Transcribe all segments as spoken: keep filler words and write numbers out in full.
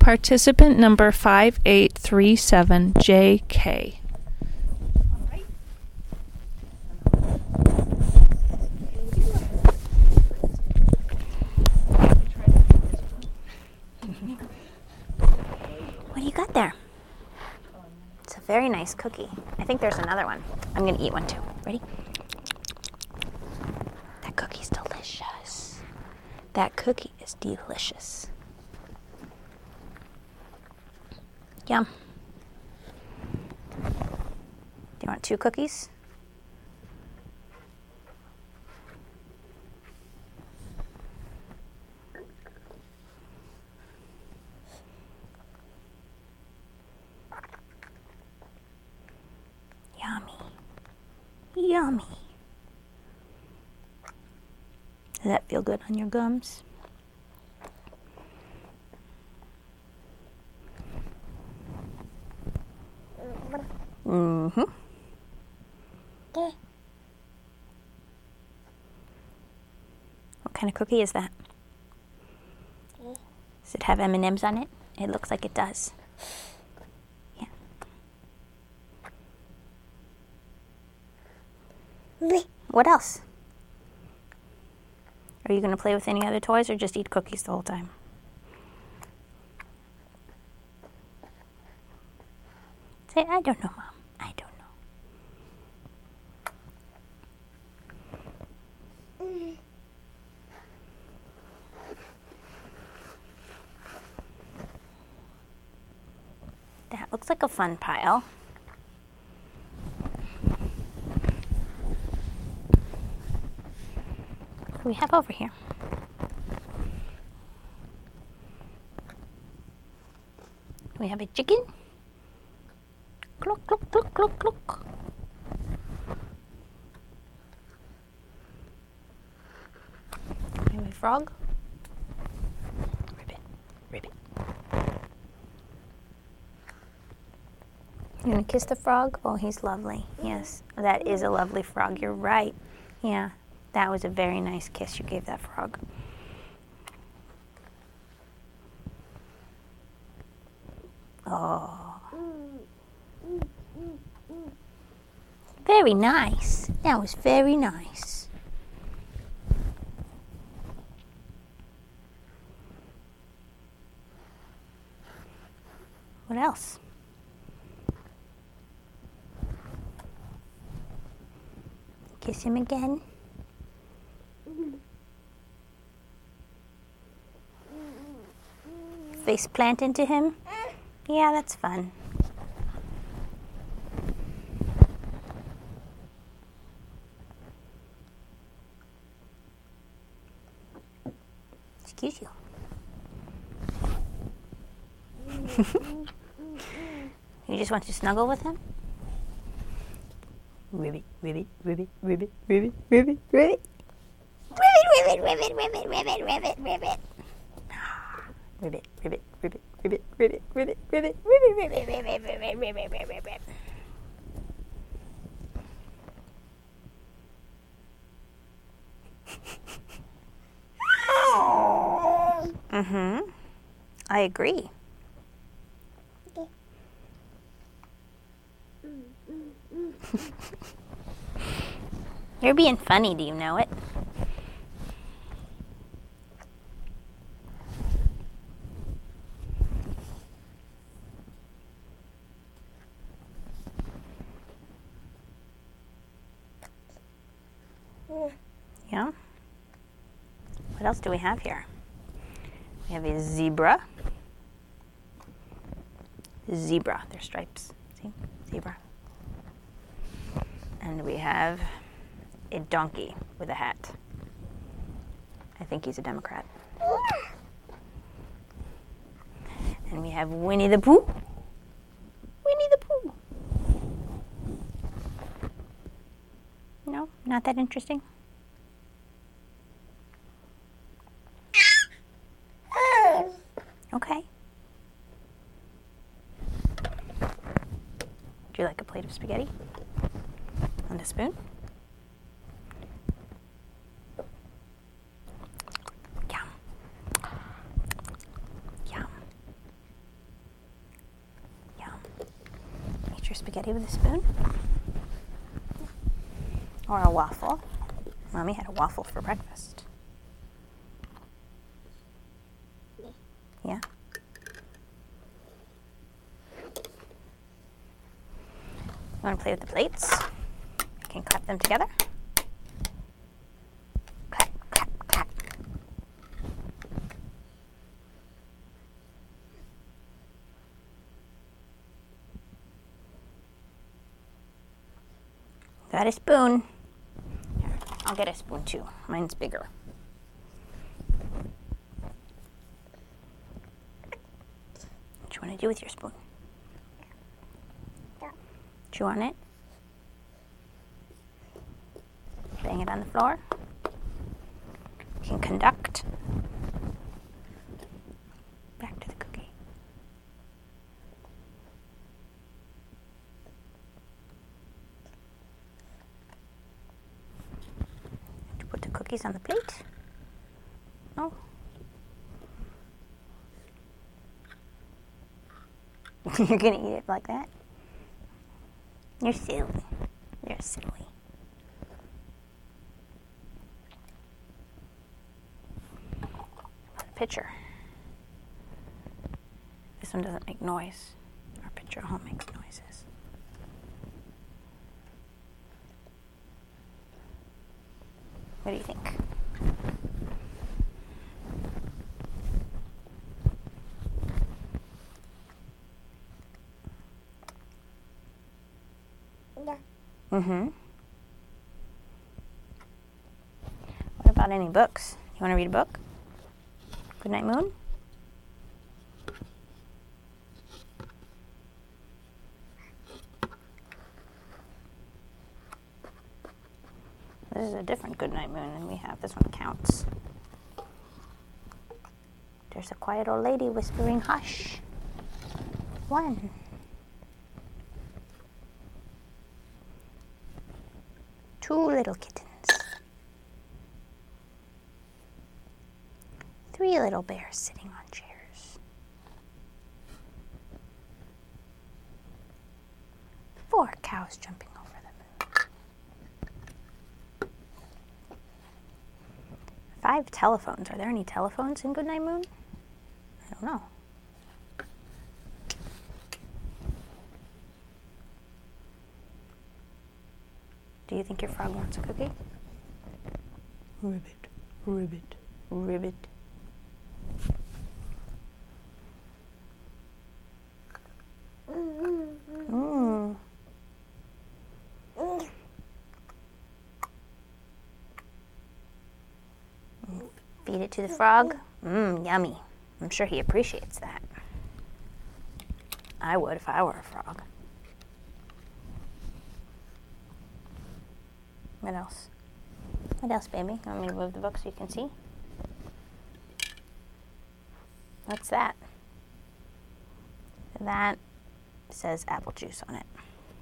participant number five eight three seven J K. What do you got there? It's a very nice cookie. I think there's another one. I'm going to eat one too. Ready? That cookie's delicious. That cookie is delicious. Yum. Do you want two cookies? Yummy. Yummy. Does that feel good on your gums? Mm-hmm. What kind of cookie is that? Does it have M and M's on it? It looks like it does. Yeah. What else? Are you going to play with any other toys or just eat cookies the whole time? Say, I don't know, Mom. I don't know. Mm. That looks like a fun pile. What do we have over here? We have a chicken. Cluck, cluck, cluck, cluck, cluck. Maybe a frog? Ribbit, ribbit. You gonna kiss the frog? Oh, he's lovely. Yes, that is a lovely frog. You're right. Yeah, that was a very nice kiss you gave that frog. Oh. Very nice. That was very nice. What else? Kiss him again. Face plant into him. Yeah, that's fun. Excuse you. You just want to snuggle with him? Ribbit, ribbit, ribbit, ribbit, ribbit, ribbit, ribbit. Ribbit, ribbit, ribbit, ribbit, ribbit, ribbit. Ribbit, ribbit, ribbit, ribbit, ribbit, ribbit, ribbit, ribbit, ribbit, ribbit, ribbit, ribbit, ribbit, ribbit. Mm-hmm. I agree. You're being funny, do you know it? Yeah? What else do we have here? We have a zebra. Zebra, they're stripes. See? Zebra. And we have a donkey with a hat. I think he's a Democrat. And we have Winnie the Pooh. Winnie the Pooh. No, not that interesting. Okay. Do you like a plate of spaghetti? And a spoon? Yum. Yum. Eat your spaghetti with a spoon. Or a waffle. Mommy had a waffle for breakfast. Yeah? You want to play with the plates? You can clap them together. Clap, clap, clap. Got a spoon. Here, I'll get a spoon too. Mine's bigger. What do you want to do with your spoon? Chew on it. Bang it on the floor. You can conduct. Back to the cookie. To put the cookies on the plate. Oh. You're gonna eat it like that? You're silly. You're silly. Pitcher. This one doesn't make noise. Our pitcher at home makes noises. What do you think? Mm-hmm. What about any books? You want to read a book? Goodnight Moon? This is a different Goodnight Moon than we have. This one counts. There's a quiet old lady whispering, hush. One. Two little kittens. Three little bears sitting on chairs. Four cows jumping over the moon. Five telephones. Are there any telephones in Goodnight Moon? I don't know. Do you think your frog wants a cookie? Ribbit, ribbit, ribbit. Mm. Feed it to the frog. Mmm, yummy. I'm sure he appreciates that. I would if I were a frog. What else? What else, baby? You want me to move the book so you can see? What's that? That says apple juice on it.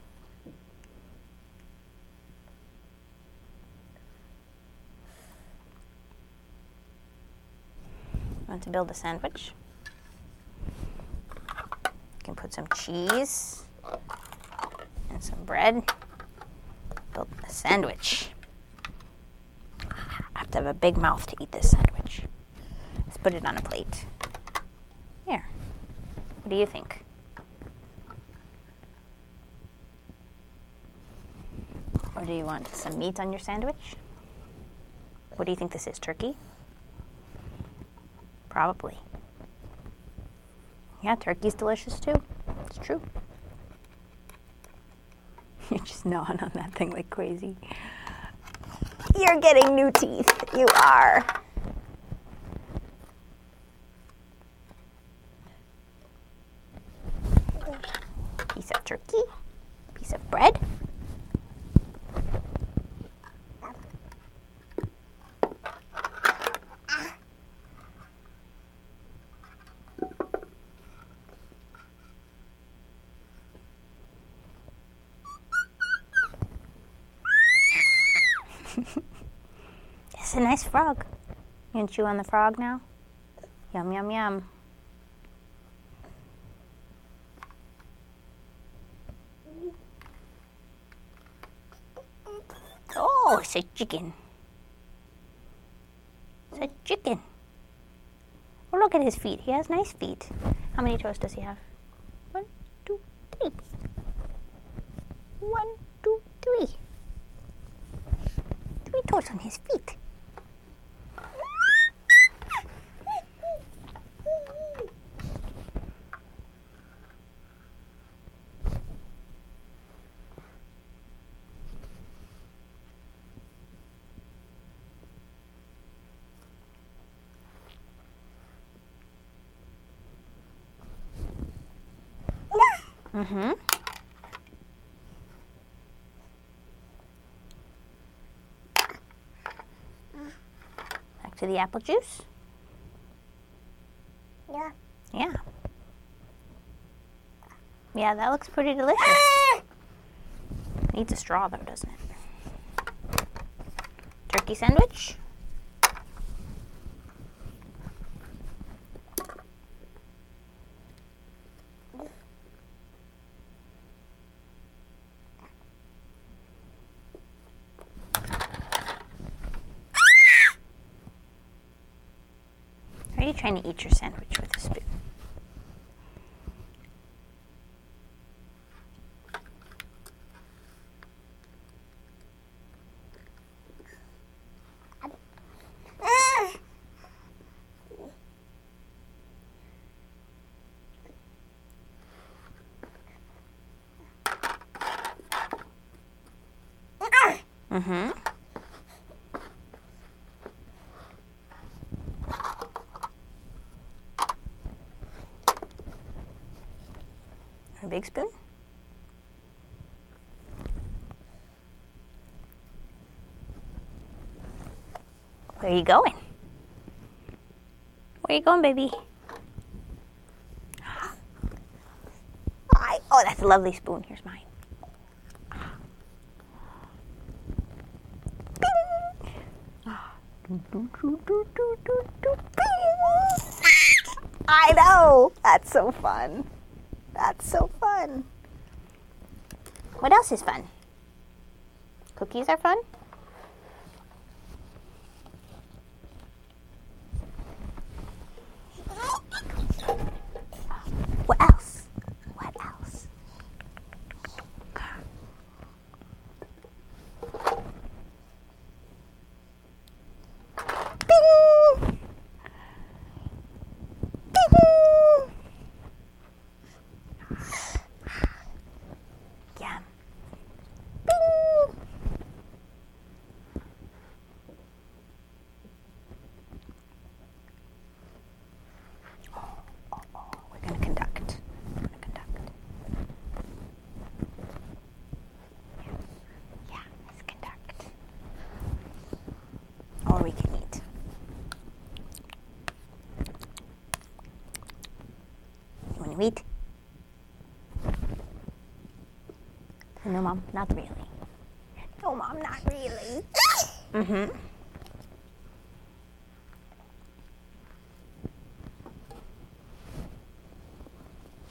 Want to build a sandwich? You can put some cheese and some bread. Build a sandwich. I have to have a big mouth to eat this sandwich. Let's put it on a plate. Here. What do you think? Or do you want some meat on your sandwich? What do you think this is, turkey? Probably. Yeah, turkey's delicious too. It's true. You're just gnawing on that thing like crazy. You're getting new teeth. You are. Piece of turkey. Piece of bread. It's a nice frog. You gonna chew on the frog now? Yum, yum, yum. Oh, it's a chicken. It's a chicken. Oh, look at his feet. He has nice feet. How many toes does he have? One, two, three. One, two, three. Three toes on his feet. Mm-hmm. Back to the apple juice. Yeah. Yeah. Yeah, that looks pretty delicious. Needs a straw though, doesn't it? Turkey sandwich. Are you trying to eat your sandwich with a spoon? Mm-hmm. A big spoon? Where are you going? Where are you going, baby? I, oh, that's a lovely spoon. Here's mine. I know! That's so fun. That's so fun. What else is fun? Cookies are fun? What else? What else? Bing! Bing! Yum. Bing! Oh, oh, oh. We're going to conduct. We're going to conduct. Yeah. Yeah, let's conduct. Or we can eat. You want to eat? No, Mom, not really. No, Mom, not really. Mm-hmm.